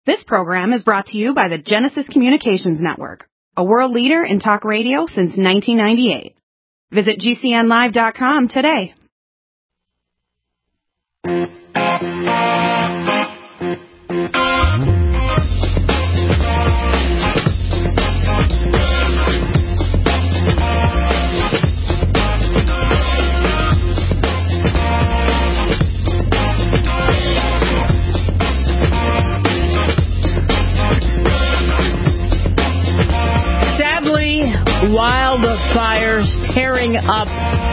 This program is brought to you by the Genesis Communications Network, a world leader in talk radio since 1998. Visit GCNlive.com today. Wildfires tearing up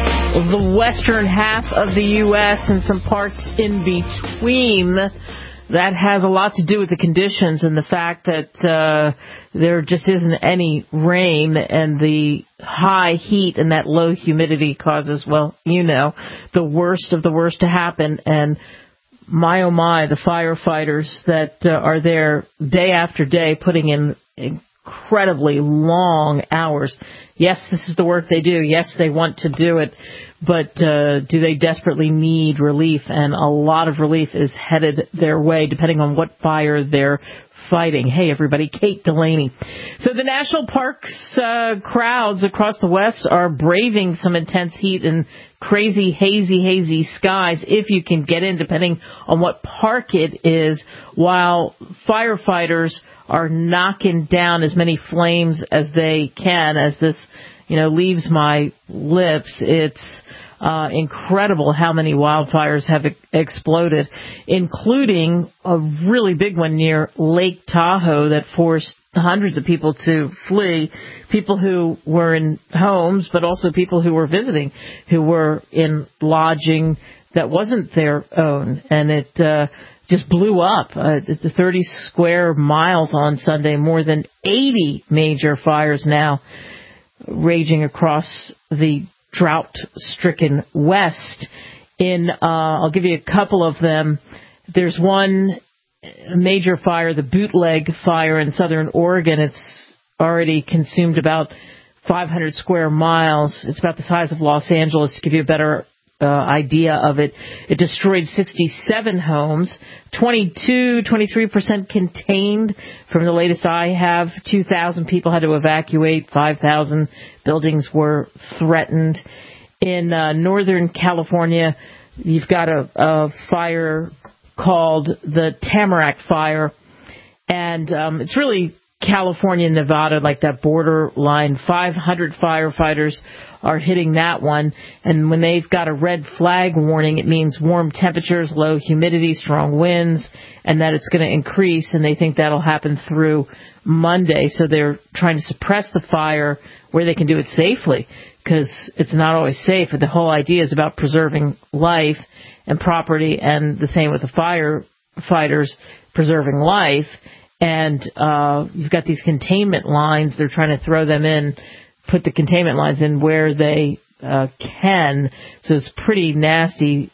the western half of the U.S. and some parts in between. That has a lot to do with the conditions and the fact that there just isn't any rain, and the high heat and that low humidity causes, well, you know, the worst of the worst to happen. And my, oh my, the firefighters that are there day after day putting in incredibly long hours. Yes, this is the work they do. Yes, they want to do it. But do they desperately need relief? And a lot of relief is headed their way, depending on what fire they're fighting. Hey, everybody, Kate Delaney. So the national parks crowds across the West are braving some intense heat and crazy, hazy skies, if you can get in, depending on what park it is, while firefighters are knocking down as many flames as they can. As this, leaves my lips, it's incredible how many wildfires have exploded, including a really big one near Lake Tahoe that forced hundreds of people to flee, people who were in homes, but also people who were visiting, who were in lodging that wasn't their own. And it just blew up. It's 30 square miles on Sunday, more than 80 major fires now raging across the drought-stricken West. I'll give you a couple of them. There's one major fire, the Bootleg Fire in southern Oregon. It's already consumed about 500 square miles. It's about the size of Los Angeles, to give you a better idea of it. It destroyed 67 homes, 23% contained from the latest I have. 2,000 people had to evacuate. 5,000 buildings were threatened. In Northern California, you've got a fire called the Tamarack Fire, and it's really California and Nevada, like that borderline. 500 firefighters are hitting that one. And when they've got a red flag warning, it means warm temperatures, low humidity, strong winds, and that it's going to increase. And they think that'll happen through Monday. So they're trying to suppress the fire where they can do it safely, because it's not always safe. But the whole idea is about preserving life and property, and the same with the firefighters, preserving life. And you've got these containment lines. They're trying to throw them in, put the containment lines in where they can. So it's pretty nasty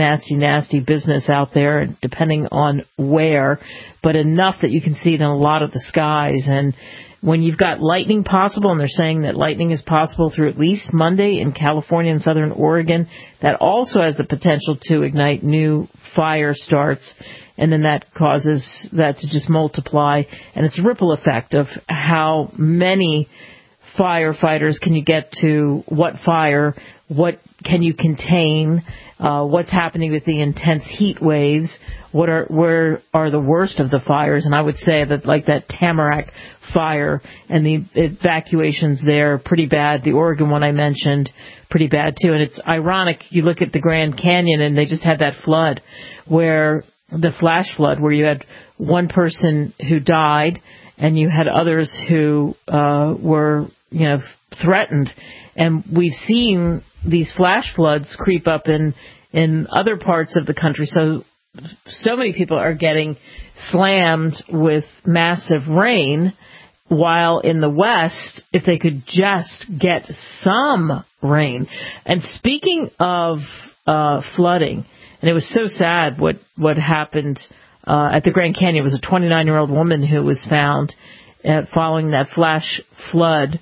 business out there, depending on where, but enough that you can see it in a lot of the skies. And when you've got lightning possible, and they're saying that lightning is possible through at least Monday in California and southern Oregon, that also has the potential to ignite new fire starts. And then that causes that to just multiply. And it's a ripple effect of how many firefighters can you get to what fire, what can you contain, what's happening with the intense heat waves, where are the worst of the fires. And I would say that, like that Tamarack fire and the evacuations there, pretty bad. The Oregon one I mentioned, pretty bad too. And it's ironic, you look at the Grand Canyon and they just had that flood, where the flash flood, where you had one person who died and you had others who were, threatened. And we've seen these flash floods creep up in other parts of the country. So many people are getting slammed with massive rain, while in the West, if they could just get some rain. And speaking of flooding, and it was so sad what happened at the Grand Canyon. It was a 29-year-old woman who was found following that flash flood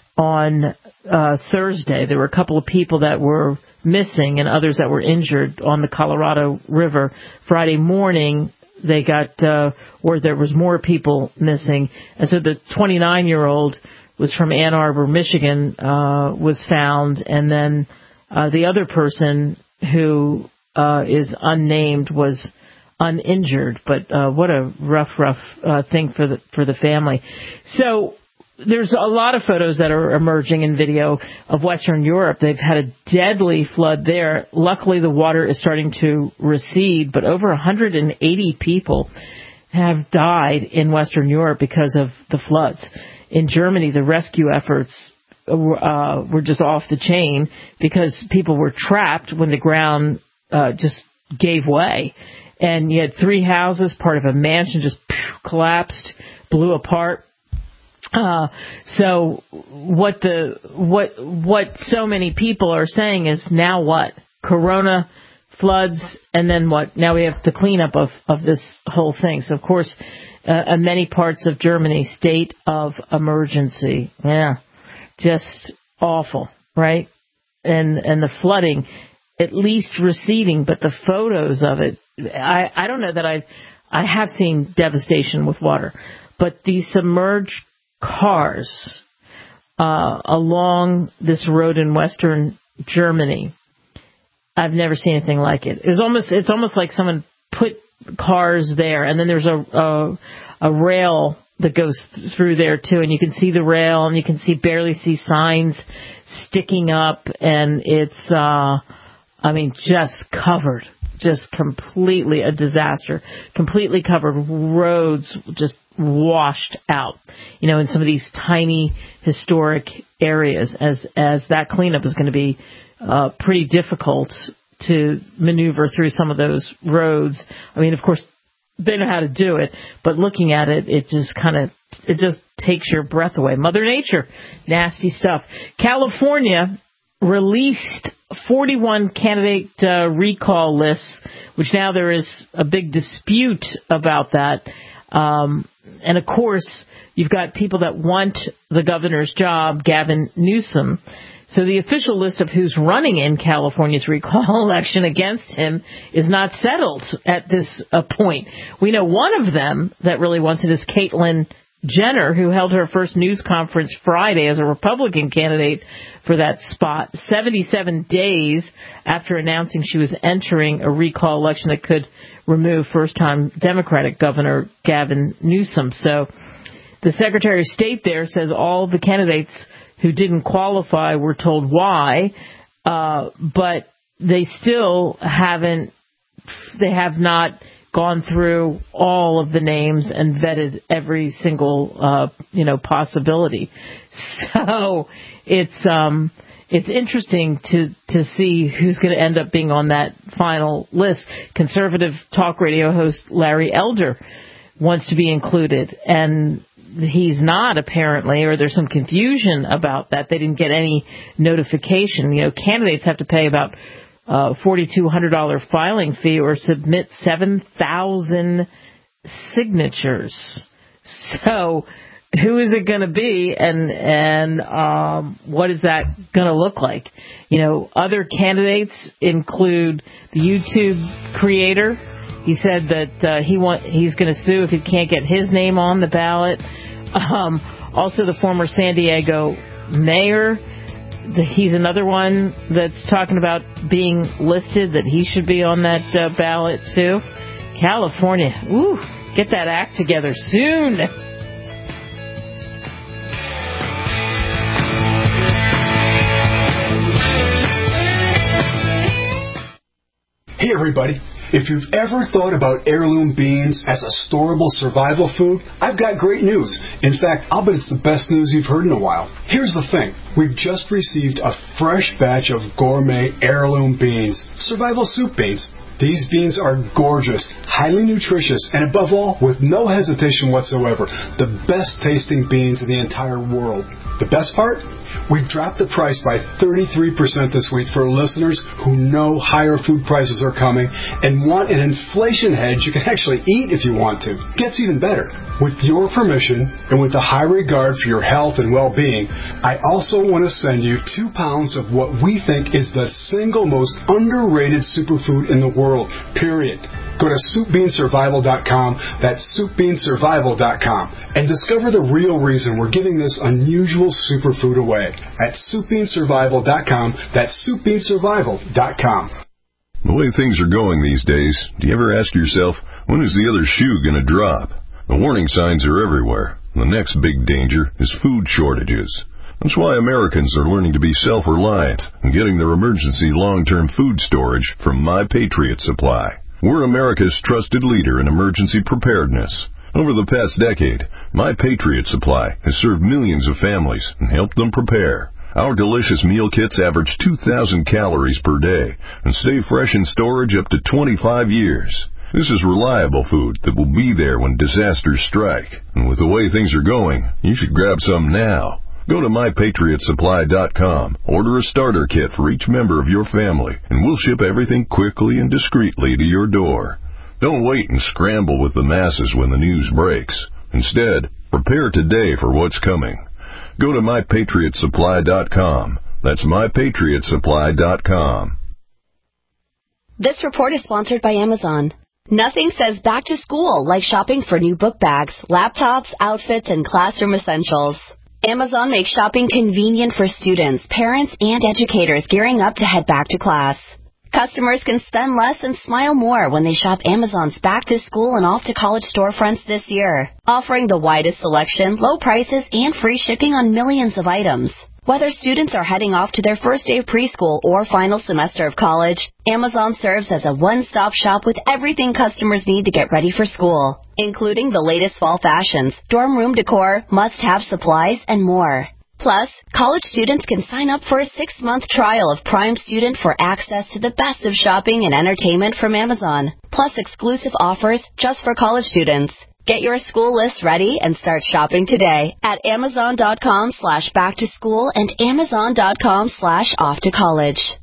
on Thursday. There were a couple of people that were missing and others that were injured on the Colorado River. Friday morning, they got word there was more people missing. And so the 29-year-old was from Ann Arbor, Michigan, was found, and then the other person who is unnamed was uninjured. But what a rough thing for the family. So there's a lot of photos that are emerging in video of Western Europe. They've had a deadly flood there. Luckily, the water is starting to recede, but over 180 people have died in Western Europe because of the floods. In Germany, the rescue efforts were just off the chain because people were trapped when the ground just gave way. And you had 3 houses, part of a mansion just collapsed, blew apart. So what so many people are saying is, now what? Corona, floods, and then what? Now we have the cleanup of this whole thing. So, of course, in many parts of Germany, state of emergency. Yeah, just awful, right? And the flooding, at least receding, but the photos of it, I don't know that I have seen devastation with water, but these submerged cars along this road in western Germany, I've never seen anything like it. It's almost like someone put cars there, and then there's a rail that goes through there too, and you can see the rail, and you can barely see signs sticking up, and it's just covered. Just completely a disaster, completely covered, roads just washed out, in some of these tiny historic areas, as that cleanup is going to be pretty difficult to maneuver through some of those roads. I mean, of course, they know how to do it, but looking at it, it just takes your breath away. Mother Nature, nasty stuff. California released 41 candidate recall lists, which now there is a big dispute about that. And, of course, you've got people that want the governor's job, Gavin Newsom. So the official list of who's running in California's recall election against him is not settled at this point. We know one of them that really wants it is Caitlyn Jenner, who held her first news conference Friday as a Republican candidate for that spot, 77 days after announcing she was entering a recall election that could remove first-time Democratic Governor Gavin Newsom. So the Secretary of State there says all the candidates who didn't qualify were told why, but they still have not gone through all of the names and vetted every single, possibility. So it's interesting to see who's going to end up being on that final list. Conservative talk radio host Larry Elder wants to be included, and he's not, apparently, or there's some confusion about that. They didn't get any notification. Candidates have to pay about $4,200 filing fee or submit 7,000 signatures. So who is it going to be, and what is that going to look like? Other candidates include the YouTube creator. He said that he's going to sue if he can't get his name on the ballot. Also, the former San Diego mayor. He's another one that's talking about being listed, that he should be on that ballot too. California, get that act together soon. Hey everybody. If you've ever thought about heirloom beans as a storable survival food, I've got great news. In fact, I'll bet it's the best news you've heard in a while. Here's the thing. We've just received a fresh batch of gourmet heirloom beans, survival soup beans. These beans are gorgeous, highly nutritious, and above all, with no hesitation whatsoever, the best tasting beans in the entire world. The best part? We've dropped the price by 33% this week for listeners who know higher food prices are coming and want an inflation hedge you can actually eat if you want to. Gets even better. With your permission and with a high regard for your health and well-being, I also want to send you 2 pounds of what we think is the single most underrated superfood in the world, period. Go to SoupBeanSurvival.com, that's SoupBeanSurvival.com, and discover the real reason we're giving this unusual superfood away at SoupBeanSurvival.com, that's SoupBeanSurvival.com. The way things are going these days, do you ever ask yourself, when is the other shoe going to drop? The warning signs are everywhere. The next big danger is food shortages. That's why Americans are learning to be self-reliant and getting their emergency long-term food storage from My Patriot Supply. We're America's trusted leader in emergency preparedness. Over the past decade, My Patriot Supply has served millions of families and helped them prepare. Our delicious meal kits average 2,000 calories per day and stay fresh in storage up to 25 years. This is reliable food that will be there when disasters strike. And with the way things are going, you should grab some now. Go to MyPatriotSupply.com, order a starter kit for each member of your family, and we'll ship everything quickly and discreetly to your door. Don't wait and scramble with the masses when the news breaks. Instead, prepare today for what's coming. Go to MyPatriotSupply.com. That's MyPatriotSupply.com. This report is sponsored by Amazon. Nothing says back to school like shopping for new book bags, laptops, outfits, and classroom essentials. Amazon makes shopping convenient for students, parents, and educators gearing up to head back to class. Customers can spend less and smile more when they shop Amazon's back to school and off to college storefronts this year, offering the widest selection, low prices, and free shipping on millions of items. Whether students are heading off to their first day of preschool or final semester of college, Amazon serves as a one-stop shop with everything customers need to get ready for school, including the latest fall fashions, dorm room decor, must-have supplies, and more. Plus, college students can sign up for a 6-month trial of Prime Student for access to the best of shopping and entertainment from Amazon, plus exclusive offers just for college students. Get your school list ready and start shopping today at Amazon.com/back-to-school and Amazon.com/off-to-college.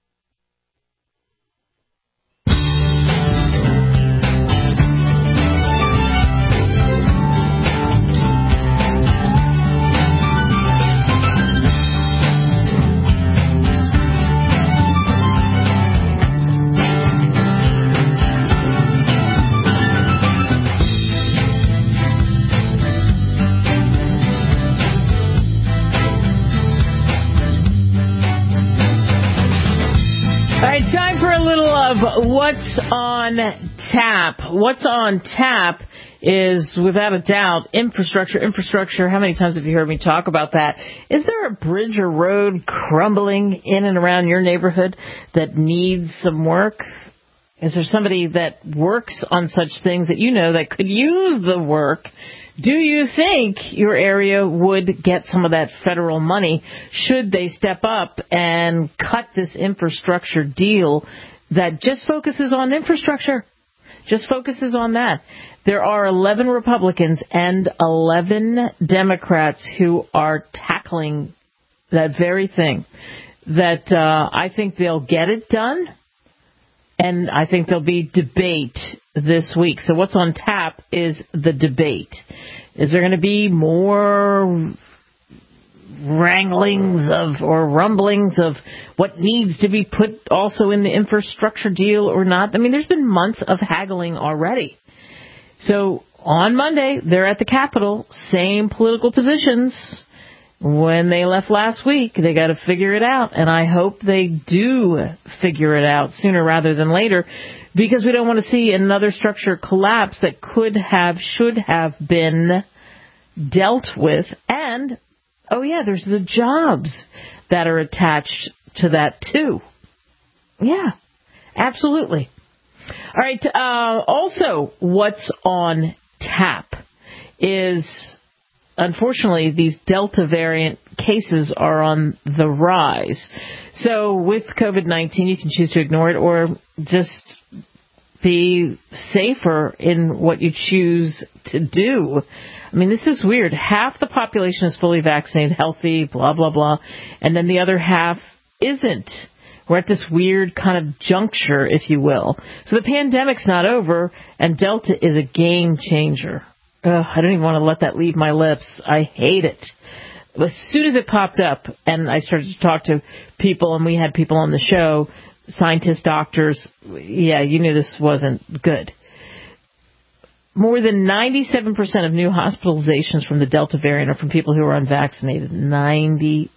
Time for a little of What's on Tap. What's on Tap is, without a doubt, infrastructure. How many times have you heard me talk about that? Is there a bridge or road crumbling in and around your neighborhood that needs some work? Is there somebody that works on such things that you know that could use the work? Do you think your area would get some of that federal money should they step up and cut this infrastructure deal that just focuses on infrastructure? Just focuses on that. There are 11 Republicans and 11 Democrats who are tackling that very thing. That I think they'll get it done. And I think there'll be debate this week. So what's on tap is the debate. Is there going to be more wranglings or rumblings of what needs to be put also in the infrastructure deal or not? I mean, there's been months of haggling already. So on Monday, they're at the Capitol, same political positions. When they left last week, they got to figure it out, and I hope they do figure it out sooner rather than later, because we don't want to see another structure collapse that should have been dealt with. And, oh yeah, there's the jobs that are attached to that too. Yeah, absolutely. All right, also, what's on tap is, unfortunately, these Delta variant cases are on the rise. So with COVID-19, you can choose to ignore it or just be safer in what you choose to do. I mean, this is weird. Half the population is fully vaccinated, healthy, blah, blah, blah, and then the other half isn't. We're at this weird kind of juncture, if you will. So the pandemic's not over, and Delta is a game changer. I don't even want to let that leave my lips. I hate it. As soon as it popped up and I started to talk to people and we had people on the show, scientists, doctors, yeah, you knew this wasn't good. More than 97% of new hospitalizations from the Delta variant are from people who are unvaccinated. 97%.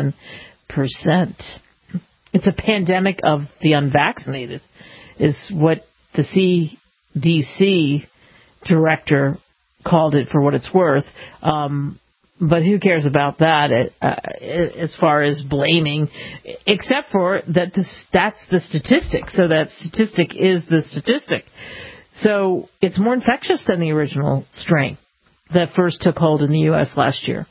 It's a pandemic of the unvaccinated, is what the CDC director called it, for what it's worth. But who cares about that as far as blaming, except for that that's the statistic. So that statistic is the statistic. So it's more infectious than the original strain that first took hold in the U.S. last year.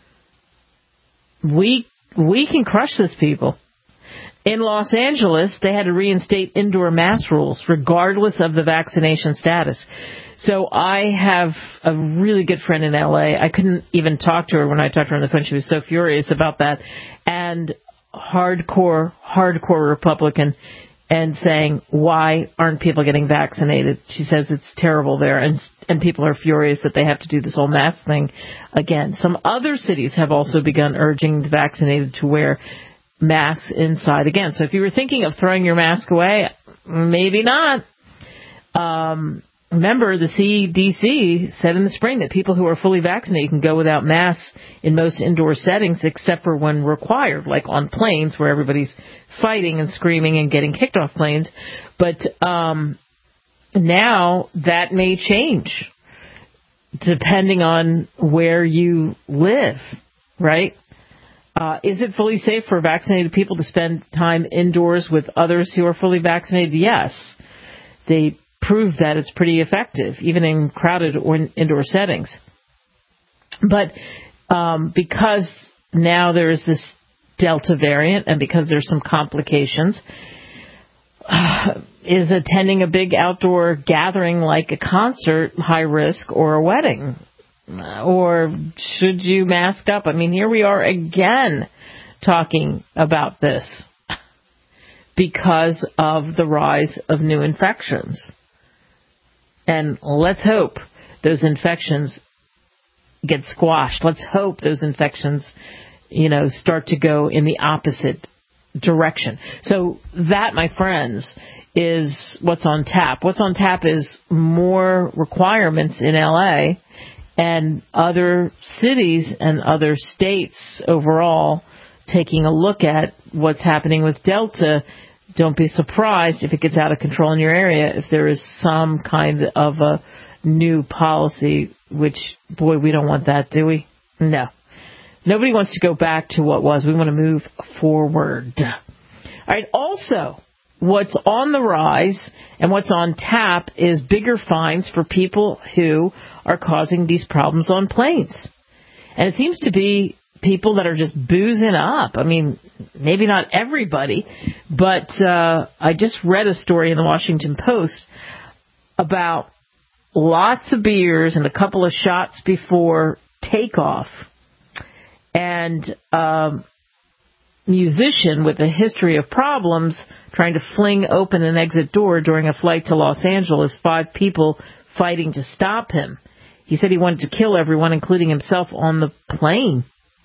We can crush this, people. In Los Angeles, they had to reinstate indoor mask rules regardless of the vaccination status. So I have a really good friend in L.A. I couldn't even talk to her when I talked to her on the phone. She was so furious about that. And hardcore Republican, and saying, why aren't people getting vaccinated? She says it's terrible there, and people are furious that they have to do this whole mask thing again. Some other cities have also begun urging the vaccinated to wear masks inside again. So if you were thinking of throwing your mask away, maybe not. Remember, the CDC said in the spring that people who are fully vaccinated can go without masks in most indoor settings except for when required, like on planes where everybody's fighting and screaming and getting kicked off planes. But now that may change depending on where you live, right? Is it fully safe for vaccinated people to spend time indoors with others who are fully vaccinated? Yes. They prove that it's pretty effective, even in crowded or indoor settings. But because now there is this Delta variant, and because there's some complications, is attending a big outdoor gathering like a concert high risk, or a wedding? Or should you mask up? I mean, here we are again talking about this because of the rise of new infections. And let's hope those infections get squashed. Let's hope those infections, start to go in the opposite direction. So that, my friends, is what's on tap. What's on tap is more requirements in L.A. and other cities and other states overall taking a look at what's happening with Delta. Don't be surprised if it gets out of control in your area, if there is some kind of a new policy, which, boy, we don't want that, do we? No. Nobody wants to go back to what was. We want to move forward. All right, also, what's on the rise and what's on tap is bigger fines for people who are causing these problems on planes. And it seems to be people that are just boozing up. I mean, maybe not everybody, but I just read a story in the Washington Post about lots of beers and a couple of shots before takeoff. And musician with a history of problems trying to fling open an exit door during a flight to Los Angeles, 5 people fighting to stop him. He said he wanted to kill everyone, including himself, on the plane.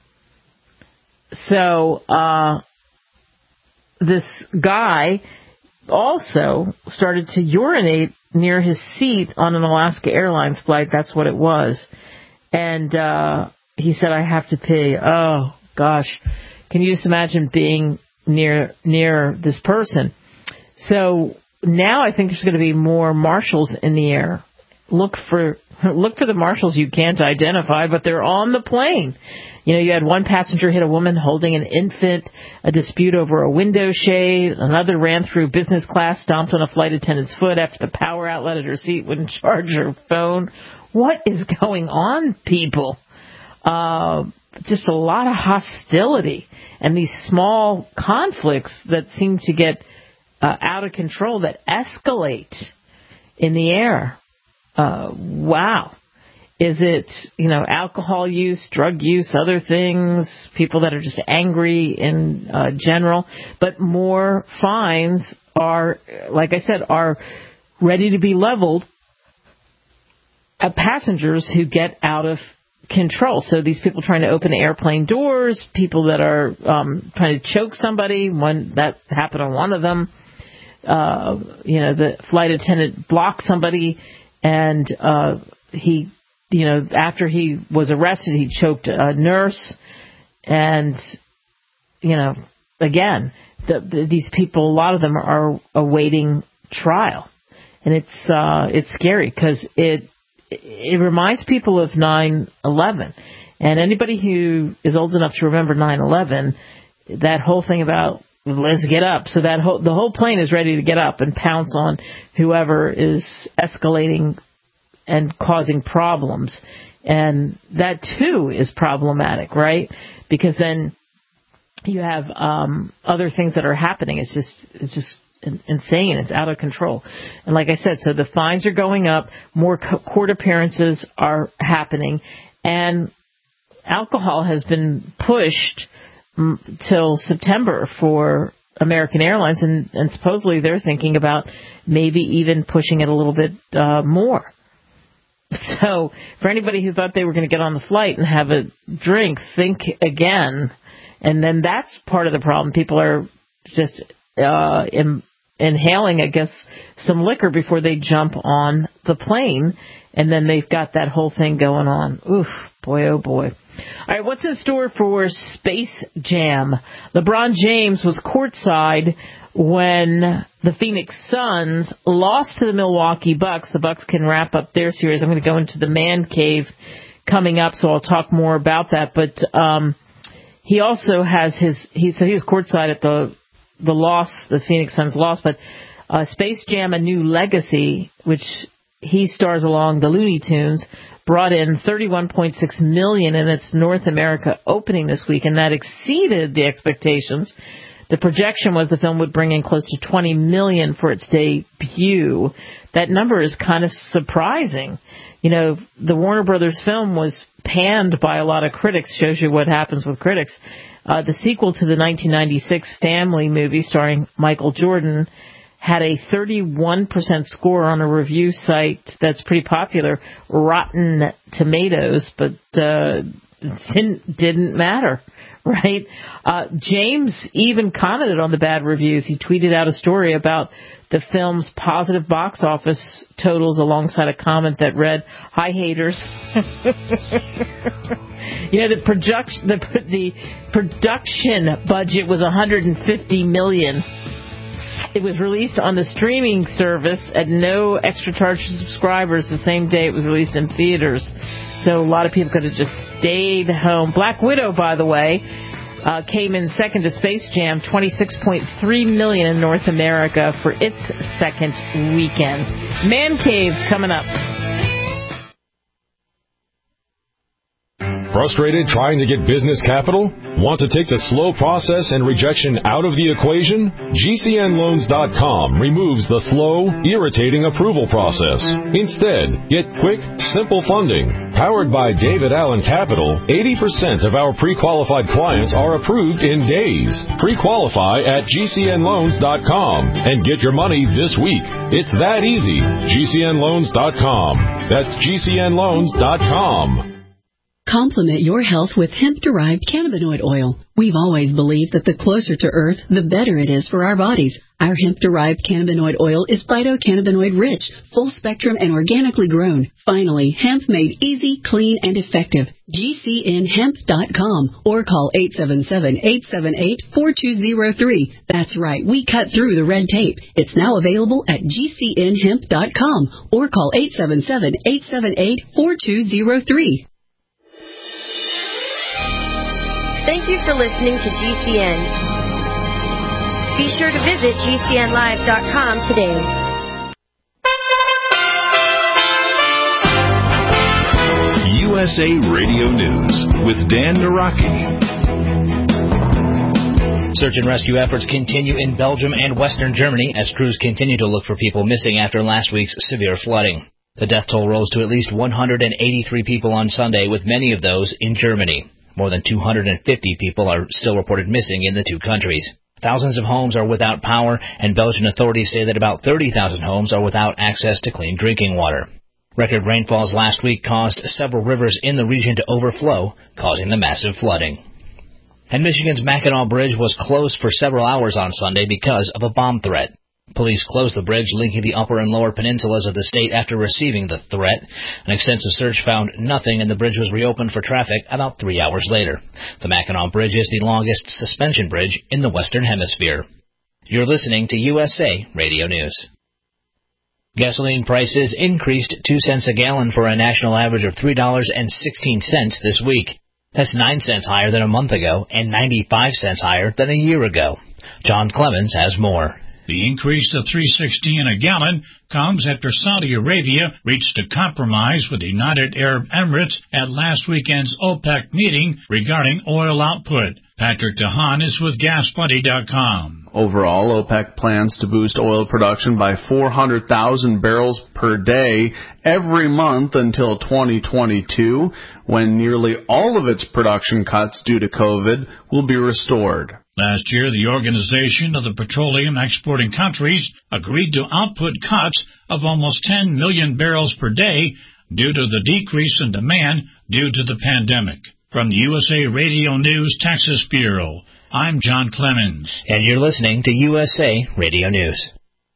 So this guy also started to urinate near his seat on an Alaska Airlines flight. That's what it was. And he said, I have to pee. Oh, gosh. Can you just imagine being near this person? So now I think there's going to be more marshals in the air. Look for the marshals you can't identify, but they're on the plane. You had one passenger hit a woman holding an infant, a dispute over a window shade, another ran through business class, stomped on a flight attendant's foot after the power outlet at her seat wouldn't charge her phone. What is going on, people? Just a lot of hostility and these small conflicts that seem to get out of control, that escalate in the air. Wow. Is it, alcohol use, drug use, other things, people that are just angry in general? But more fines are, like I said, are ready to be leveled at passengers who get out of control. So these people trying to open airplane doors, people that are trying to choke somebody, that happened on one of them. the flight attendant blocked somebody, and he, after he was arrested, he choked a nurse, and, again, these people, a lot of them are awaiting trial, and it's scary because it reminds people of 9/11, and anybody who is old enough to remember 9/11, that whole thing about let's get up, so that the whole plane is ready to get up and pounce on whoever is escalating and causing problems, and that too is problematic, right? Because then you have other things that are happening. It's just insane. It's out of control. And like I said, so the fines are going up, more court appearances are happening, and alcohol has been pushed till September for American Airlines, and supposedly they're thinking about maybe even pushing it a little bit more. So for anybody who thought they were going to get on the flight and have a drink, think again. And then that's part of the problem. People are just inhaling, I guess, some liquor before they jump on the plane, and then they've got that whole thing going on. Oof, boy, oh boy. All right, what's in store for Space Jam? LeBron James was courtside when the Phoenix Suns lost to the Milwaukee Bucks. The Bucks can wrap up their series. I'm going to go into the man cave coming up, so I'll talk more about that. But he also has he was courtside at the loss, the Phoenix Suns loss, but Space Jam: A New Legacy, which he stars along the Looney Tunes, brought in $31.6 million in its North America opening this week, and that exceeded the expectations. The projection was the film would bring in close to $20 million for its debut. That number is kind of surprising. The Warner Brothers film was panned by a lot of critics, shows you what happens with critics. The sequel to the 1996 family movie starring Michael Jordan had a 31% score on a review site that's pretty popular, Rotten Tomatoes, but didn't matter, right? James even commented on the bad reviews. He tweeted out a story about the film's positive box office totals alongside a comment that read, "Hi, haters." The production budget was $150 million. It was released on the streaming service at no extra charge to subscribers the same day it was released in theaters. So a lot of people could have just stayed home. Black Widow, by the way, came in second to Space Jam, $26.3 million in North America for its second weekend. Man Cave coming up. Frustrated trying to get business capital? Want to take the slow process and rejection out of the equation? GCNLoans.com removes the slow, irritating approval process. Instead, get quick, simple funding. Powered by David Allen Capital, 80% of our pre-qualified clients are approved in days. Pre-qualify at GCNLoans.com and get your money this week. It's that easy. GCNLoans.com. That's GCNLoans.com. Complement your health with hemp-derived cannabinoid oil. We've always believed that the closer to Earth, the better it is for our bodies. Our hemp-derived cannabinoid oil is phytocannabinoid rich, full spectrum, and organically grown. Finally, hemp made easy, clean, and effective. GCNhemp.com or call 877-878-4203. That's right, we cut through the red tape. It's now available at GCNhemp.com or call 877-878-4203. Thank you for listening to GCN. Be sure to visit GCNlive.com today. USA Radio News with Dan Naraki. Search and rescue efforts continue in Belgium and Western Germany as crews continue to look for people missing after last week's severe flooding. The death toll rose to at least 183 people on Sunday, with many of those in Germany. More than 250 people are still reported missing in the two countries. Thousands of homes are without power, and Belgian authorities say that about 30,000 homes are without access to clean drinking water. Record rainfalls last week caused several rivers in the region to overflow, causing the massive flooding. And Michigan's Mackinac Bridge was closed for several hours on Sunday because of a bomb threat. Police closed the bridge linking the upper and lower peninsulas of the state after receiving the threat. An extensive search found nothing, and the bridge was reopened for traffic about 3 hours later. The Mackinac Bridge is the longest suspension bridge in the Western Hemisphere. You're listening to USA Radio News. Gasoline prices increased 2 cents a gallon for a national average of $3.16 this week. That's 9 cents higher than a month ago and 95 cents higher than a year ago. John Clemens has more. The increase to $3.16 a gallon comes after Saudi Arabia reached a compromise with the United Arab Emirates at last weekend's OPEC meeting regarding oil output. Patrick DeHaan is with GasBuddy.com. Overall, OPEC plans to boost oil production by 400,000 barrels per day every month until 2022, when nearly all of its production cuts due to COVID will be restored. Last year, the Organization of the Petroleum Exporting Countries agreed to output cuts of almost 10 million barrels per day due to the decrease in demand due to the pandemic. From the USA Radio News Texas Bureau, I'm John Clemens. And you're listening to USA Radio News.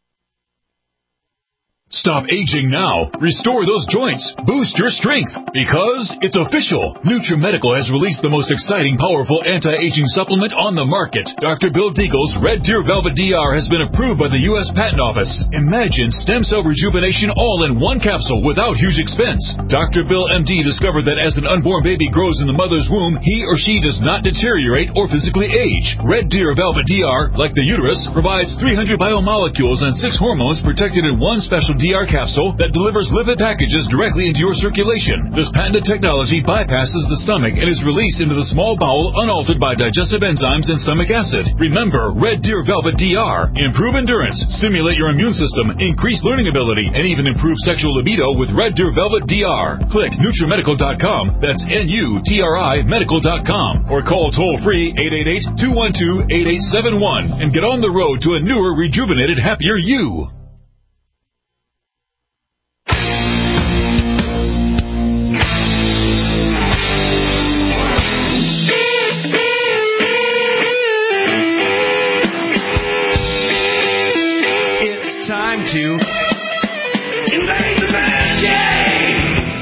Stop aging now. Restore those joints. Boost your strength. Because it's official. NutriMedical has released the most exciting, powerful anti-aging supplement on the market. Dr. Bill Deagle's Red Deer Velvet DR has been approved by the U.S. Patent Office. Imagine stem cell rejuvenation all in one capsule without huge expense. Dr. Bill MD discovered that as an unborn baby grows in the mother's womb, he or she does not deteriorate or physically age. Red Deer Velvet DR, like the uterus, provides 300 biomolecules and 6 hormones protected in one special DR capsule that delivers lipid packages directly into your circulation. This patented technology bypasses the stomach and is released into the small bowel unaltered by digestive enzymes and stomach acid. Remember, Red Deer Velvet DR. Improve endurance, stimulate your immune system, increase learning ability, and even improve sexual libido with Red Deer Velvet DR. Click NutriMedical.com, that's NUTRI Medical.com, or call toll-free 888-212-8871 and get on the road to a newer, rejuvenated, happier you. To invade the man game.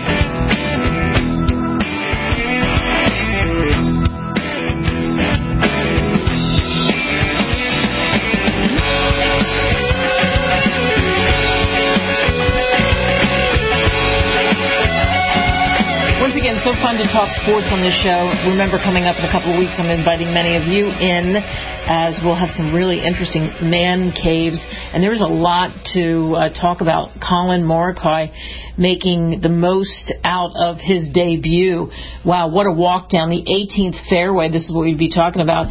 Once again, so fun to talk sports on this show. Remember, coming up in a couple of weeks, I'm inviting many of you in, as we'll have some really interesting man caves. And there's a lot to talk about. Collin Morikawa making the most out of his debut. Wow, what a walk down the 18th fairway. This is what we'd be talking about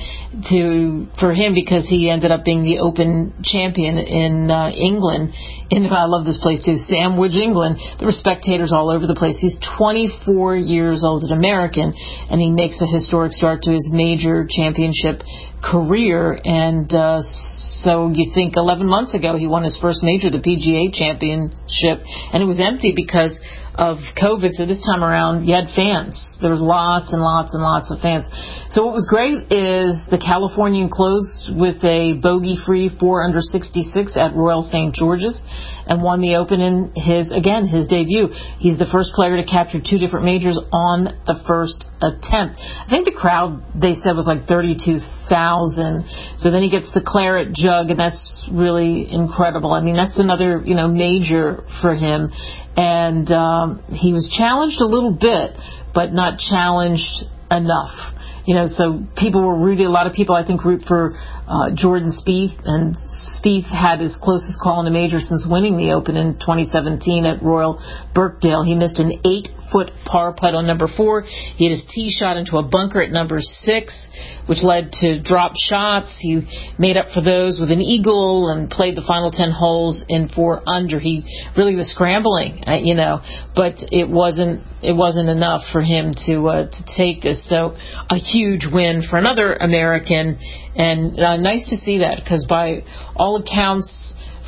for him, because he ended up being the Open champion in England. I love this place too, Sandwich, England. There were spectators all over the place. He's 24 years old, an American, and he makes a historic start to his major championship career. And so you think 11 months ago he won his first major, the PGA Championship, and it was empty because of COVID. So this time around you had fans. There was lots and lots and lots of fans. So what was great is the Californian closed with a bogey-free 4 under 66 at Royal St. George's and won the Open in his debut. He's the first player to capture 2 different majors on the first attempt. I think the crowd, they said, was like 32,000. So then he gets the Claret Jug, and that's really incredible. I mean, that's another, major for him. And he was challenged a little bit, but not challenged enough. So people were rooting. A lot of people, I think, root for Jordan Spieth, and Spieth had his closest call in a major since winning the Open in 2017 at Royal Birkdale. He missed an 8-foot par putt on number 4. He had his tee shot into a bunker at number 6, which led to drop shots. He made up for those with an eagle and played the final 10 holes in 4 under. He really was scrambling, but it wasn't enough for him to take this. So a huge win for another American, and nice to see that, because by all accounts,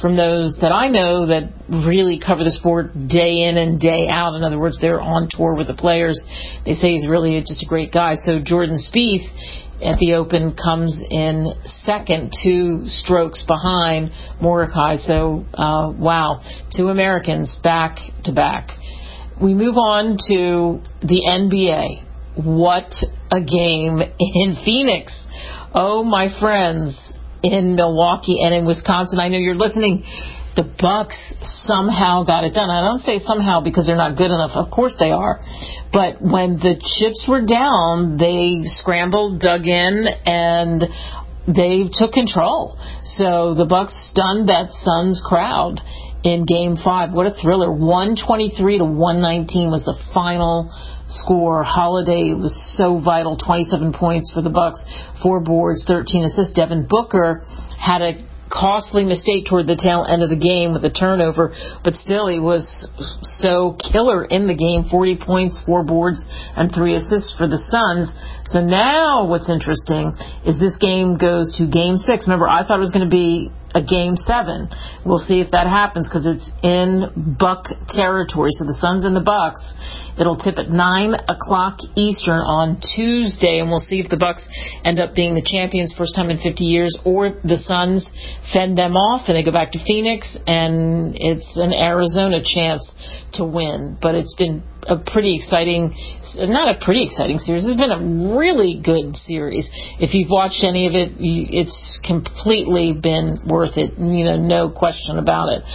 from those that I know that really cover the sport day in and day out. In other words, they're on tour with the players. They say he's really just a great guy. So Jordan Spieth at the Open comes in second, 2 strokes behind Morikai. So, wow, 2 Americans back to back. We move on to the NBA. What a game in Phoenix. Oh, my friends, in Milwaukee and in Wisconsin. I know you're listening. The Bucks somehow got it done. I don't say somehow because they're not good enough. Of course they are. But when the chips were down, they scrambled, dug in, and they took control. So the Bucks stunned that Suns crowd in Game 5. What a thriller. 123 to 119 was the final score. Holiday was so vital. 27 points for the Bucks, 4 boards, 13 assists. Devin Booker had a costly mistake toward the tail end of the game with a turnover, but still he was so killer in the game. 40 points, 4 boards, and 3 assists for the Suns. So now what's interesting is this game goes to Game 6. Remember, I thought it was going to be a Game 7. We'll see if that happens because it's in Buck territory. So the Suns and the Bucks. It'll tip at 9 o'clock Eastern on Tuesday, and we'll see if the Bucks end up being the champions first time in 50 years, or the Suns fend them off and they go back to Phoenix, and it's an Arizona chance to win. But it's been a pretty exciting, not a pretty exciting series. It's been a really good series. If you've watched any of it, it's completely been worth it. No question about it.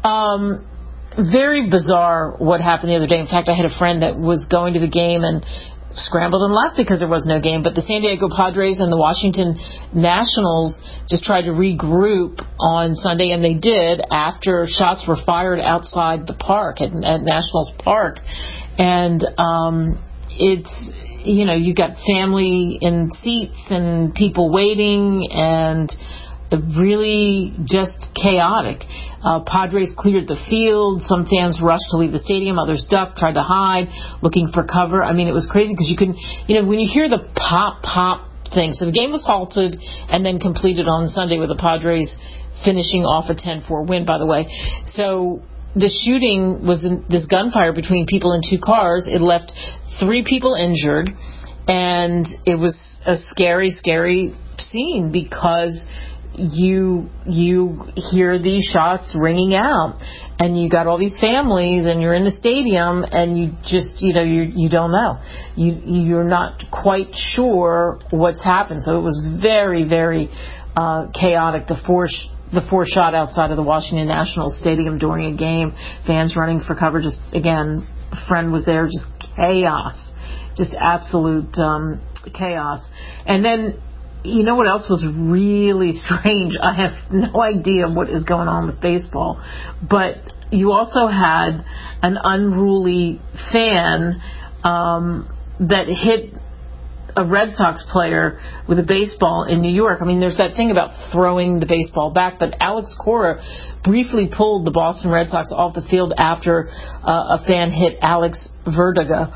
Very bizarre what happened the other day. In fact, I had a friend that was going to the game and scrambled and left because there was no game. But the San Diego Padres and the Washington Nationals just tried to regroup on Sunday, and they did after shots were fired outside the park at Nationals Park. And it's, you got family in seats and people waiting, and really just chaotic. Padres cleared the field. Some fans rushed to leave the stadium. Others ducked, tried to hide, looking for cover. I mean, it was crazy because you couldn't, when you hear the pop thing. So the game was halted and then completed on Sunday with the Padres finishing off a 10-4 win, by the way. So the shooting was this gunfire between people in 2 cars. It left 3 people injured, and it was a scary, scary scene because you hear these shots ringing out, and you got all these families, and you're in the stadium, and you just you don't know, you're not quite sure what's happened. So it was very, very chaotic. The four shot outside of the Washington Nationals Stadium during a game, fans running for cover. Just again, a friend was there. Just chaos, just absolute chaos. And then, you know what else was really strange? I have no idea what is going on with baseball, but you also had an unruly fan that hit a Red Sox player with a baseball in New York. I mean, there's that thing about throwing the baseball back, but Alex Cora briefly pulled the Boston Red Sox off the field after a fan hit Alex Verdugo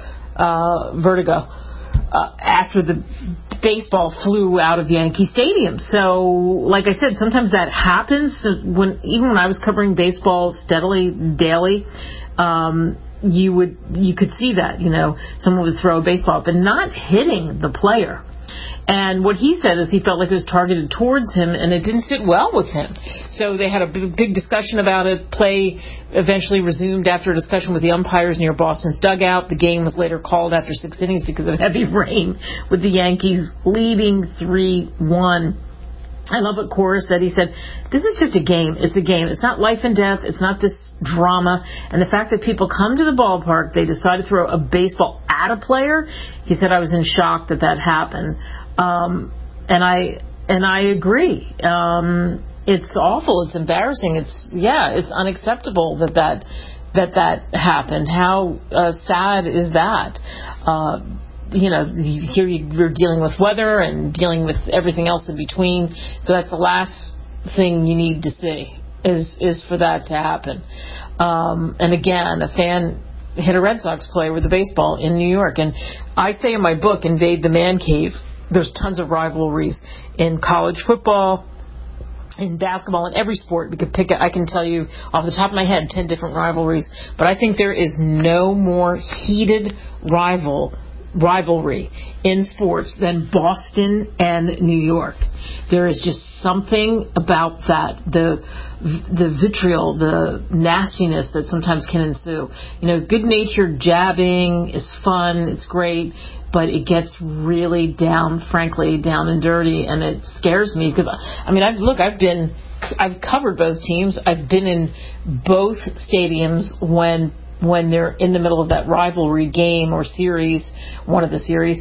after the baseball flew out of Yankee Stadium. So, like I said, sometimes that happens. Even when I was covering baseball steadily, daily, you could see that, someone would throw a baseball, but not hitting the player. And what he said is he felt like it was targeted towards him, and it didn't sit well with him. So they had a big discussion about it. Play eventually resumed after a discussion with the umpires near Boston's dugout. The game was later called after 6 innings because of heavy rain, with the Yankees leading 3-1. I love what Cora said. He said, this is just a game. It's a game. It's not life and death. It's not this drama. And the fact that people come to the ballpark, they decide to throw a baseball at a player, he said, I was in shock that happened. And I agree. It's awful. It's embarrassing. It's unacceptable that happened. How sad is that? Here you're dealing with weather and dealing with everything else in between. So that's the last thing you need to see is for that to happen. And again, a fan hit a Red Sox player with a baseball in New York. And I say in my book, Invade the Man Cave, there's tons of rivalries in college football, in basketball, in every sport, we could pick it. I can tell you off the top of my head 10 different rivalries, but I think there is no more heated rivalry in sports than Boston and New York. There is just something about that, the vitriol, the nastiness that sometimes can ensue. You know, good-natured jabbing is fun, it's great, but it gets really frankly, down and dirty, and it scares me because, I mean, I've covered both teams. I've been in both stadiums when they're in the middle of that rivalry game or series, one of the series,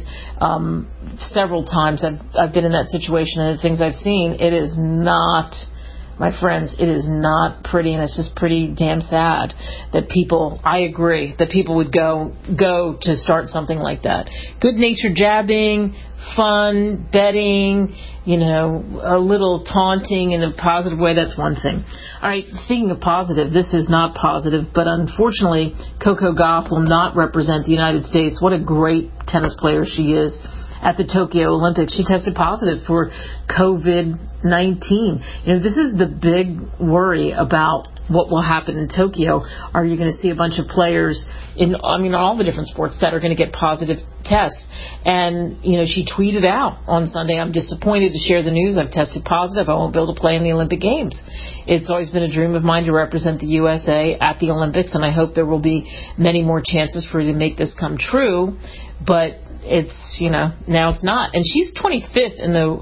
several times. I've been in that situation, and the things I've seen, it is not, my friends, it is not pretty, and it's just pretty damn sad that people, I agree, that people would go to start something like that. Good-natured jabbing, fun, betting, you know, a little taunting in a positive way, that's one thing. All right, speaking of positive, this is not positive, but unfortunately, Coco Gauff will not represent the United States. What a great tennis player she is. At the Tokyo Olympics, she tested positive for COVID-19. You know, this is the big worry about what will happen in Tokyo. Are you going to see a bunch of players in all the different sports that are going to get positive tests? And, you know, she tweeted out on Sunday, I'm disappointed to share the news. I've tested positive. I won't be able to play in the Olympic Games. It's always been a dream of mine to represent the USA at the Olympics, and I hope there will be many more chances for you to make this come true. But it's, you know, now it's not. And she's 25th in the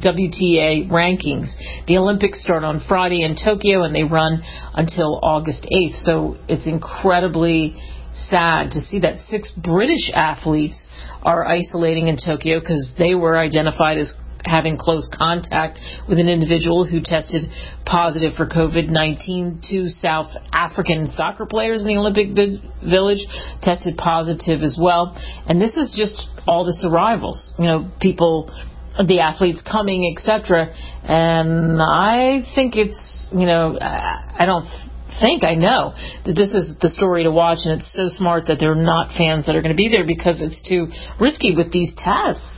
WTA rankings. The Olympics start on Friday in Tokyo, and they run until August 8th. So it's incredibly sad to see that 6 British athletes are isolating in Tokyo because they were identified as having close contact with an individual who tested positive for COVID-19. 2 South African soccer players in the Olympic Village tested positive as well. And this is just all this arrivals, you know, people, the athletes coming, etc. And I think it's, you know, I know that this is the story to watch, and it's so smart that they're not fans that are going to be there because it's too risky with these tests.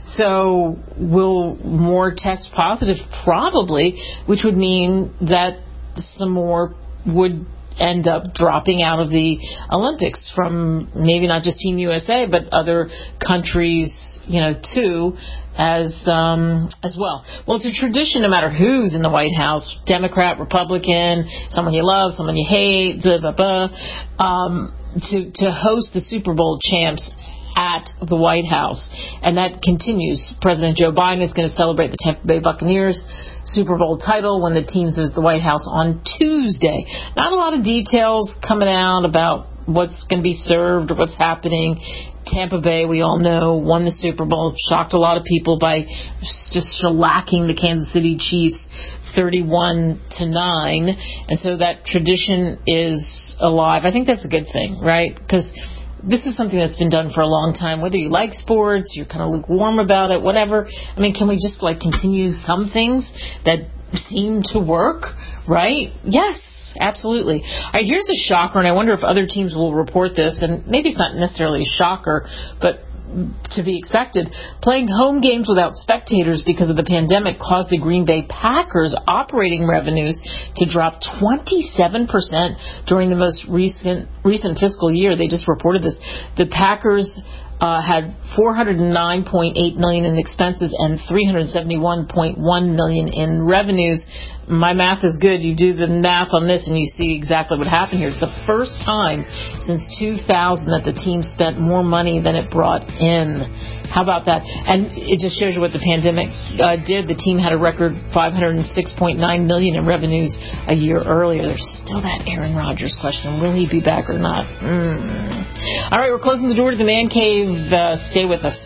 So will more test positive? Probably, which would mean that some more would end up dropping out of the Olympics from maybe not just Team USA, but other countries, you know, too, as well. Well, it's a tradition, no matter who's in the White House, Democrat, Republican, someone you love, someone you hate, blah, blah, blah, to host the Super Bowl champs at the White House, and that continues. President Joe Biden is going to celebrate the Tampa Bay Buccaneers Super Bowl title when the team visits the White House on Tuesday. Not a lot of details coming out about what's going to be served or what's happening. Tampa Bay, we all know, won the Super Bowl, shocked a lot of people by just shellacking the Kansas City Chiefs 31-9, and so that tradition is alive. I think that's a good thing, right? Because this is something that's been done for a long time. Whether you like sports, you're kind of lukewarm about it, whatever. I mean, can we just continue some things that seem to work, right? Yes, absolutely. All right, here's a shocker, and I wonder if other teams will report this, and maybe it's not necessarily a shocker, but to be expected. Playing home games without spectators because of the pandemic caused the Green Bay Packers operating revenues to drop 27% during the most recent fiscal year. They just reported this. The Packers had $409.8 million in expenses and $371.1 million in revenues. My math is good. You do the math on this and you see exactly what happened here. It's the first time since 2000 that the team spent more money than it brought in. How about that? And it just shows you what the pandemic did. The team had a record $506.9 million in revenues a year earlier. There's still that Aaron Rodgers question. Will he be back or not? All right, we're closing the door to the man cave. Stay with us.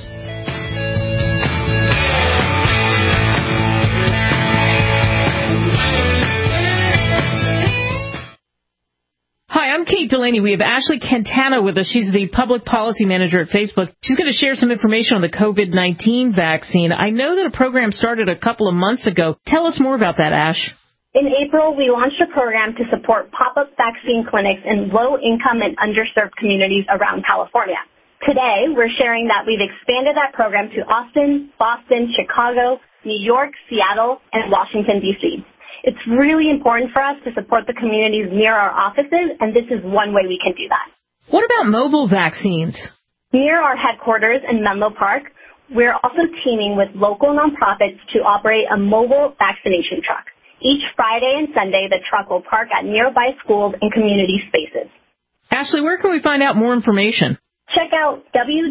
Hi, I'm Kate Delaney. We have Ashley Cantana with us. She's the public policy manager at Facebook. She's going to share some information on the COVID-19 vaccine. I know that a program started a couple of months ago. Tell us more about that, Ash. In April, we launched a program to support pop-up vaccine clinics in low-income and underserved communities around California. Today, we're sharing that we've expanded that program to Austin, Boston, Chicago, New York, Seattle, and Washington, D.C. It's really important for us to support the communities near our offices, and this is one way we can do that. What about mobile vaccines? Near our headquarters in Menlo Park, we're also teaming with local nonprofits to operate a mobile vaccination truck. Each Friday and Sunday, the truck will park at nearby schools and community spaces. Ashley, where can we find out more information? Check out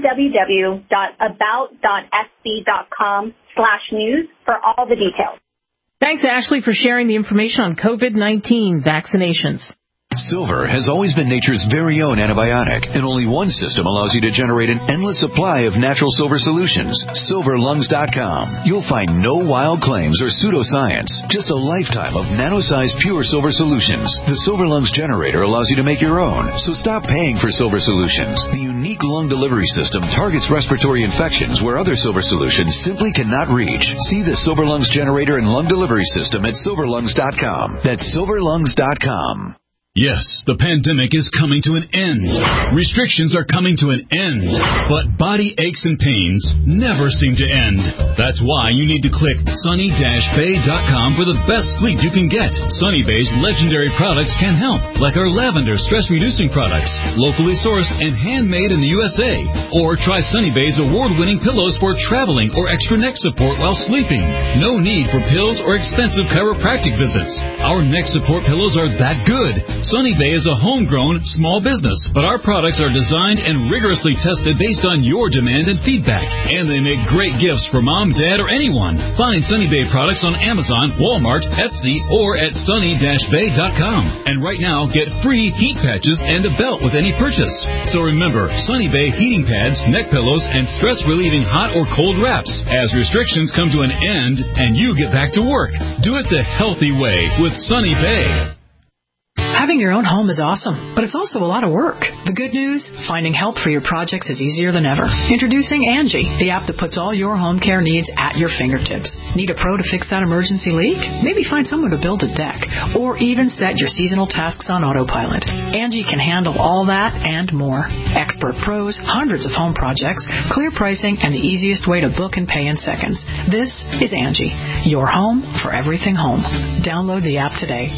www.about.sb.com/news for all the details. Thanks, Ashley, for sharing the information on COVID-19 vaccinations. Silver has always been nature's very own antibiotic, and only one system allows you to generate an endless supply of natural silver solutions. SilverLungs.com. You'll find no wild claims or pseudoscience, just a lifetime of nano-sized pure silver solutions. The Silver Lungs generator allows you to make your own, so stop paying for silver solutions. The unique lung delivery system targets respiratory infections where other silver solutions simply cannot reach. See the Silver Lungs generator and lung delivery system at SilverLungs.com. That's SilverLungs.com. Yes, the pandemic is coming to an end. Restrictions are coming to an end. But body aches and pains never seem to end. That's why you need to click sunny-bay.com for the best sleep you can get. Sunny Bay's legendary products can help, like our lavender stress-reducing products, locally sourced and handmade in the USA. Or try Sunny Bay's award-winning pillows for traveling or extra neck support while sleeping. No need for pills or expensive chiropractic visits. Our neck support pillows are that good. Sunny Bay is a homegrown small business, but our products are designed and rigorously tested based on your demand and feedback. And they make great gifts for mom, dad, or anyone. Find Sunny Bay products on Amazon, Walmart, Etsy, or at sunny-bay.com. And right now, get free heat patches and a belt with any purchase. So remember, Sunny Bay heating pads, neck pillows, and stress-relieving hot or cold wraps. As restrictions come to an end and you get back to work, do it the healthy way with Sunny Bay. Having your own home is awesome, but it's also a lot of work. The good news, finding help for your projects is easier than ever. Introducing Angie, the app that puts all your home care needs at your fingertips. Need a pro to fix that emergency leak? Maybe find someone to build a deck, or even set your seasonal tasks on autopilot. Angie can handle all that and more. Expert pros, hundreds of home projects, clear pricing, and the easiest way to book and pay in seconds. This is Angie, your home for everything home. Download the app today.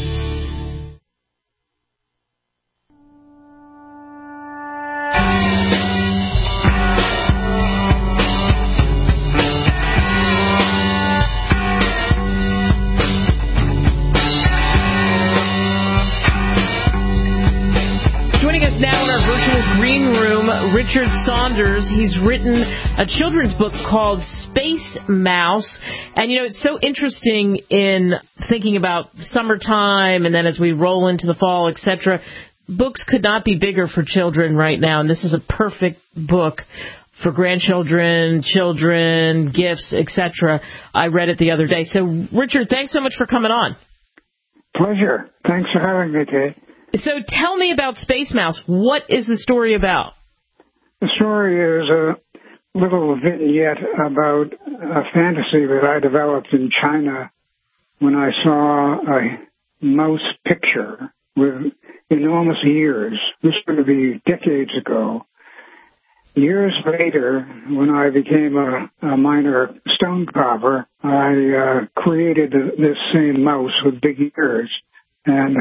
Richard Saunders. He's written a children's book called Space Mouse. And, you know, it's so interesting in thinking about summertime and then as we roll into the fall, etc. Books could not be bigger for children right now. And this is a perfect book for grandchildren, children, gifts, etc. I read it the other day. So, Richard, thanks so much for coming on. Pleasure. Thanks for having me, Kay. So tell me about Space Mouse. What is the story about? The story is a little vignette about a fantasy that I developed in China when I saw a mouse picture with enormous ears. This would be decades ago. Years later, when I became a minor stone carver, I created this same mouse with big ears. And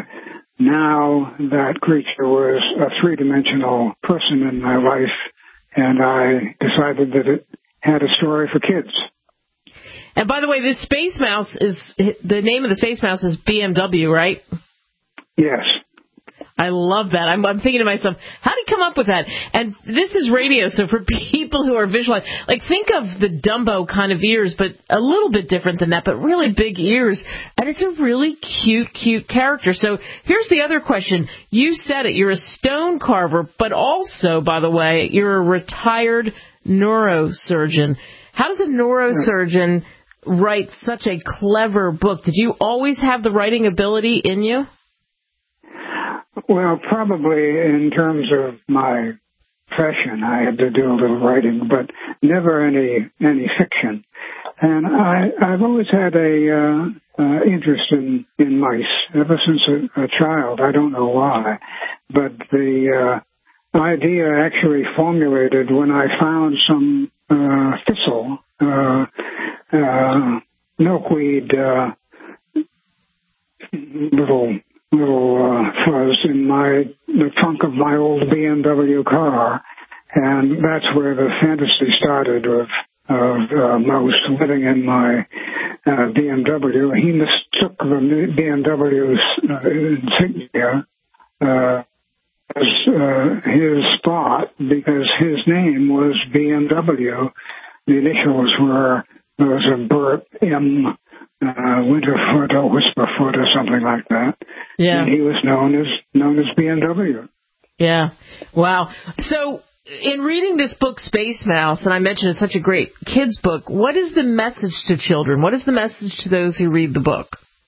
now that creature was a three-dimensional person in my life, and I decided that it had a story for kids. And by the way, this Space Mouse the name of the Space Mouse is BMW, right? Yes. I love that. I'm thinking to myself, how did he come up with that? And this is radio, so for people who are visualizing, like think of the Dumbo kind of ears, but a little bit different than that, but really big ears. And it's a really cute character. So here's the other question. You said it, you're a stone carver, but also, by the way, you're a retired neurosurgeon. How does a neurosurgeon write such a clever book? Did you always have the writing ability in you? Well, probably in terms of my profession, I had to do a little writing, but never any fiction. And I've always had a interest in mice ever since a child. I don't know why, but the idea actually formulated when I found some thistle, milkweed little fuzz in the trunk of my old BMW car, and that's where the fantasy started of Mouse living in my BMW. He mistook the BMW's insignia as his spot because his name was BMW. The initials were those of Burt M. Winterfoot or Whisperfoot or something like that. Yeah. And he was known as BMW. Yeah. Wow. So in reading this book, Space Mouse, and I mentioned it's such a great kids book, what is the message to children? What is the message to those who read the book?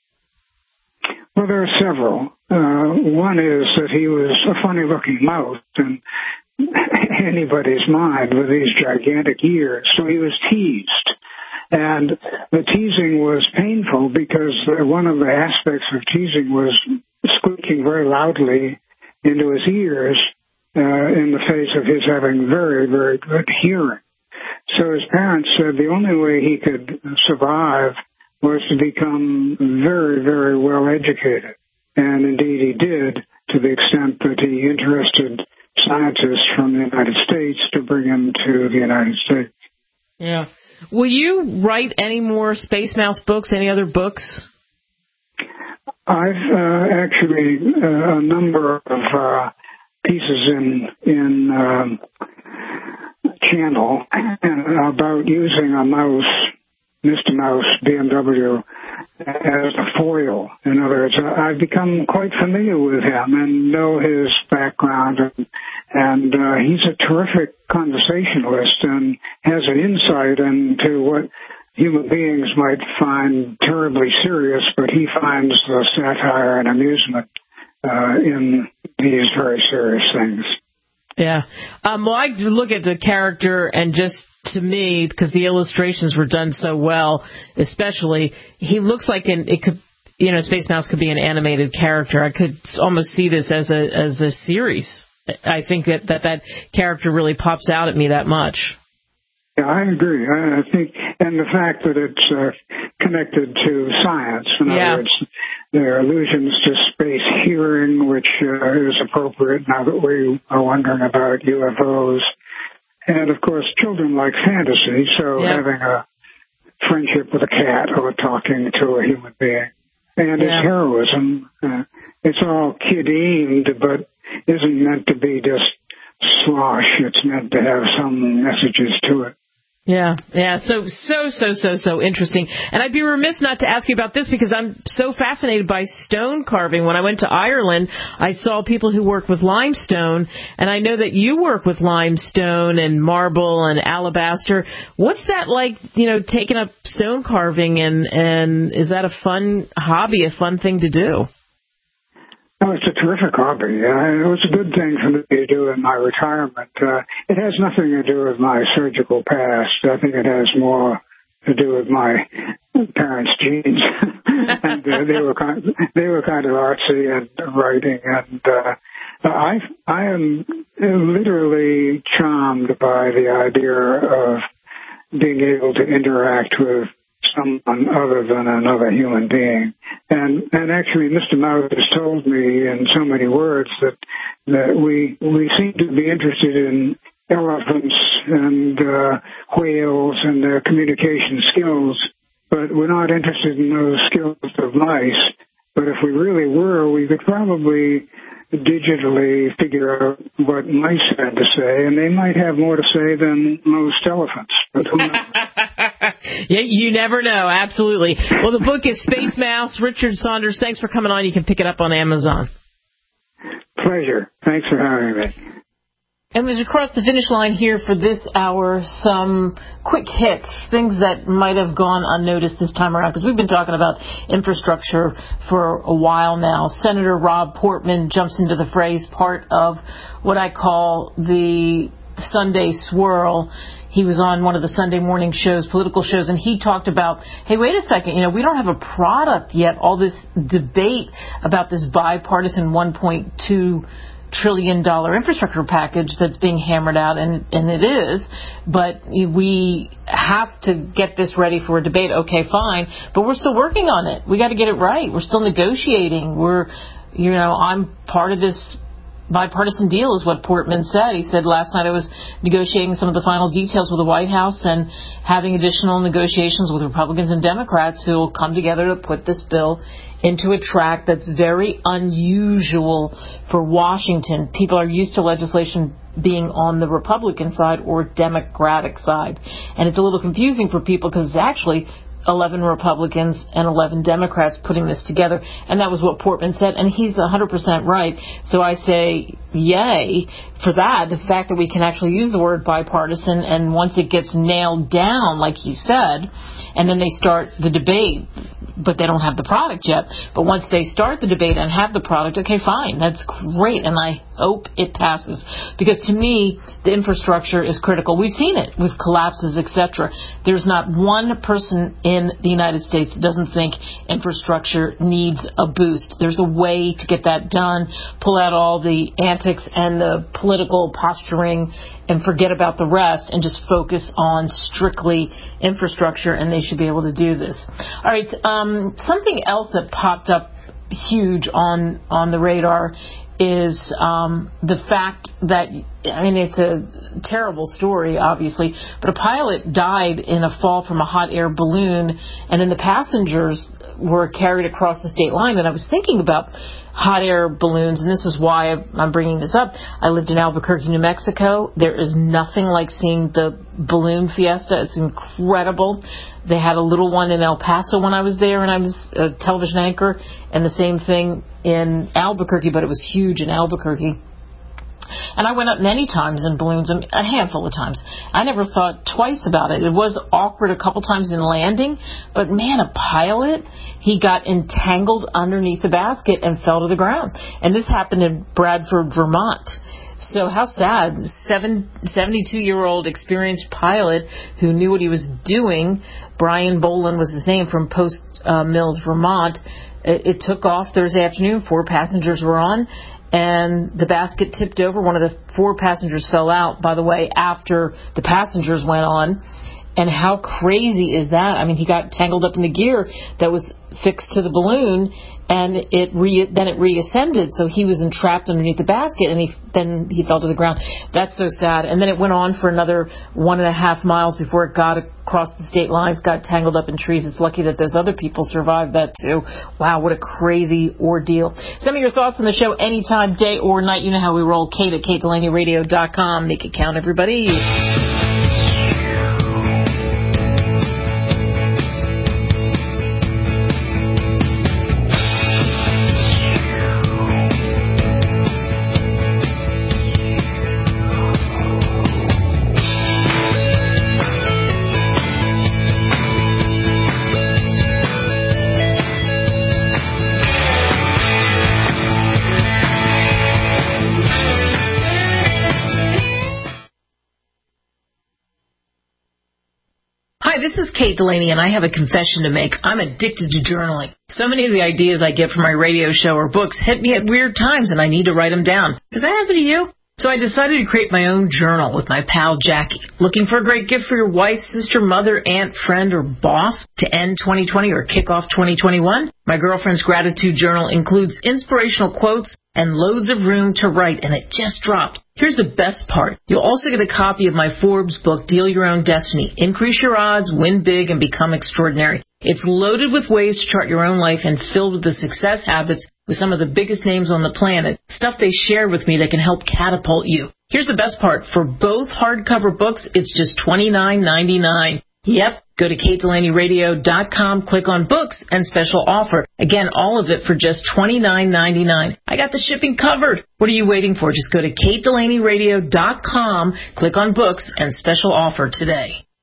Well, there are several. One is that he was a funny-looking mouse in anybody's mind with these gigantic ears, so he was teased. And the teasing was painful because one of the aspects of teasing was squeaking very loudly into his ears in the face of his having very, very good hearing. So his parents said the only way he could survive was to become very, very well educated. And indeed he did, to the extent that he interested scientists from the United States to bring him to the United States. Yeah. Will you write any more Space Mouse books, any other books? I've actually a number of pieces in Channel about using a mouse, Mr. Mouse BMW, as a foil. In other words, I've become quite familiar with him and know his background, and he's a terrific conversationalist and has an insight into what human beings might find terribly serious, but he finds the satire and amusement in these very serious things. Yeah. Well, I look at the character and just, to me, because the illustrations were done so well, especially, he looks like Space Mouse could be an animated character. I could almost see this as a series. I think that character really pops out at me that much. Yeah, I agree. I think, and the fact that it's connected to science. In other words, there are allusions to space hearing, which is appropriate now that we are wondering about UFOs. And, of course, children like fantasy, so having a friendship with a cat or talking to a human being. And his heroism, it's all kid-aimed, but isn't meant to be just slosh. It's meant to have some messages to it. Yeah. So interesting. And I'd be remiss not to ask you about this because I'm so fascinated by stone carving. When I went to Ireland, I saw people who work with limestone, and I know that you work with limestone and marble and alabaster. What's that like, taking up stone carving, and is that a fun hobby, a fun thing to do? Oh, it's a terrific hobby. It was a good thing for me to do in my retirement. It has nothing to do with my surgical past. I think it has more to do with my parents' genes. And they were kind of artsy and writing. And I am literally charmed by the idea of being able to interact with someone other than another human being. And actually, Mr. Mouse has told me in so many words that we seem to be interested in elephants and whales and their communication skills, but we're not interested in those skills of mice. But if we really were, we could probably digitally figure out what mice had to say, and they might have more to say than most elephants. But who knows? Yeah, you never know. Absolutely. Well, the book is Space Mouse. Richard Saunders, thanks for coming on. You can pick it up on Amazon. Pleasure. Thanks for having me. And as we cross the finish line here for this hour, some quick hits, things that might have gone unnoticed this time around, because we've been talking about infrastructure for a while now. Senator Rob Portman jumps into the fray, part of what I call the Sunday swirl. He was on one of the Sunday morning shows, political shows, and he talked about, hey, wait a second, we don't have a product yet. All this debate about this bipartisan $1.2 trillion-dollar infrastructure package that's being hammered out, and it is, but we have to get this ready for a debate. Okay, fine, but we're still working on it. We got to get it right. We're still negotiating. I'm part of this bipartisan deal, is what Portman said. He said last night I was negotiating some of the final details with the White House and having additional negotiations with Republicans and Democrats who will come together to put this bill into a track that's very unusual for Washington. People are used to legislation being on the Republican side or Democratic side. And it's a little confusing for people because it's actually 11 Republicans and 11 Democrats putting this together. And that was what Portman said, and he's 100% right. So I say yay for that, the fact that we can actually use the word bipartisan, and once it gets nailed down, like he said, and then they start the debate, but they don't have the product yet. But once they start the debate and have the product, okay, fine, that's great, and I hope it passes. Because to me, the infrastructure is critical. We've seen it with collapses, etc. There's not one person in the United States that doesn't think infrastructure needs a boost. There's a way to get that done, pull out all the antics and the political posturing and forget about the rest and just focus on strictly infrastructure, and they should be able to do this. All right, something else that popped up huge on the radar is the fact that, it's a terrible story, obviously, but a pilot died in a fall from a hot air balloon, and then the passengers were carried across the state line. And I was thinking about hot air balloons, and this is why I'm bringing this up. I lived in Albuquerque, New Mexico. There is nothing like seeing the balloon fiesta. It's incredible. They had a little one in El Paso when I was there, and I was a television anchor, and the same thing in Albuquerque, but it was huge in Albuquerque. And I went up many times in balloons, a handful of times. I never thought twice about it. It was awkward a couple times in landing, but man, a pilot, he got entangled underneath the basket and fell to the ground. And this happened in Bradford, Vermont. So how sad. 72-year-old experienced pilot who knew what he was doing, Brian Boland was his name, from Post Mills, Vermont. It took off Thursday afternoon. 4 passengers were on, and the basket tipped over. One of the 4 passengers fell out, by the way, after the passengers went on. And how crazy is that? He got tangled up in the gear that was fixed to the balloon, and then it reascended, so he was entrapped underneath the basket, and then he fell to the ground. That's so sad. And then it went on for another 1.5 miles before it got across the state lines, got tangled up in trees. It's lucky that those other people survived that too. Wow, what a crazy ordeal. Send me your thoughts on the show anytime, day or night. You know how we roll. Kate at KateDelaneyRadio.com. Make it count, everybody. This is Kate Delaney, and I have a confession to make. I'm addicted to journaling. So many of the ideas I get from my radio show or books hit me at weird times, and I need to write them down. Does that happen to you? So I decided to create my own journal with my pal Jackie. Looking for a great gift for your wife, sister, mother, aunt, friend, or boss to end 2020 or kick off 2021? My girlfriend's gratitude journal includes inspirational quotes and loads of room to write, and it just dropped. Here's the best part. You'll also get a copy of my Forbes book, Deal Your Own Destiny. Increase your odds, win big, and become extraordinary. It's loaded with ways to chart your own life and filled with the success habits with some of the biggest names on the planet, stuff they share with me that can help catapult you. Here's the best part. For both hardcover books, it's just $29.99. Yep. Go to KateDelaneyRadio.com, click on books and special offer. Again, all of it for just $29.99. I got the shipping covered. What are you waiting for? Just go to KateDelaneyRadio.com, click on books and special offer today.